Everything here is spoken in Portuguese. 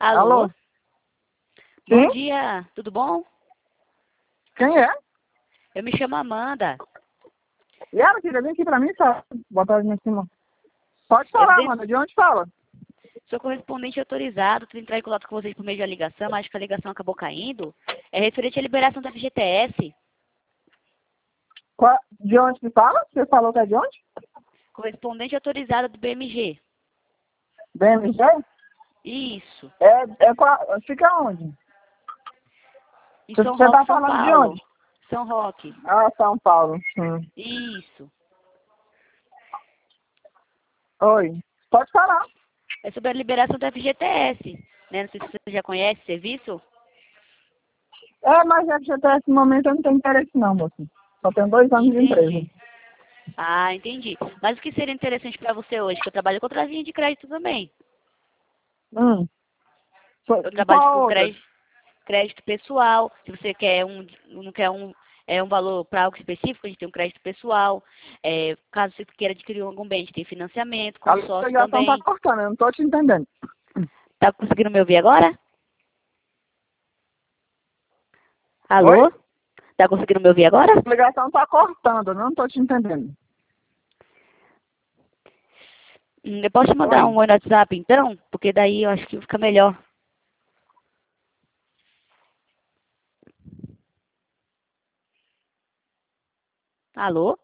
Alô? Alô? Bom Sim? dia, tudo bom? Quem é? Eu me chamo Amanda. E ela queria vir aqui pra mim, só botar ali em cima. Pode Eu falar, de- Amanda. De onde fala? Sou correspondente autorizado, estou entrar em contato com vocês por meio de uma ligação, mas acho que a ligação acabou caindo. É referente à liberação da FGTS. De onde que fala? Você falou que é de onde? Correspondente autorizado do BMG. BMG? Isso, Fica onde? em São Você tá Roque, São falando de Paulo. onde? São Roque. Ah, São Paulo. Sim. Isso. Oi. Pode falar. É sobre a liberação da FGTS. Né? Não sei se você já conhece o serviço. Mas até esse momento eu não tenho interesse não, moço. Só tenho 2 anos de empresa. Entendi. Ah, entendi. Mas o que seria interessante para você hoje? Que eu trabalho com outra linha de crédito também. Hum. Eu De trabalho qual com outra? crédito pessoal. Se você quer não quer um valor para algo específico, a gente tem um crédito pessoal. Caso você queira adquirir algum bem, a gente tem financiamento, A consórcio ligação tá também. cortando, eu não tô te entendendo. Tá conseguindo me ouvir agora? Oi? Alô? Tá conseguindo me ouvir agora? A ligação tá cortando, eu não tô te entendendo. Eu posso te mandar Oi? um oi no WhatsApp então? Porque daí eu acho que fica melhor. Alô?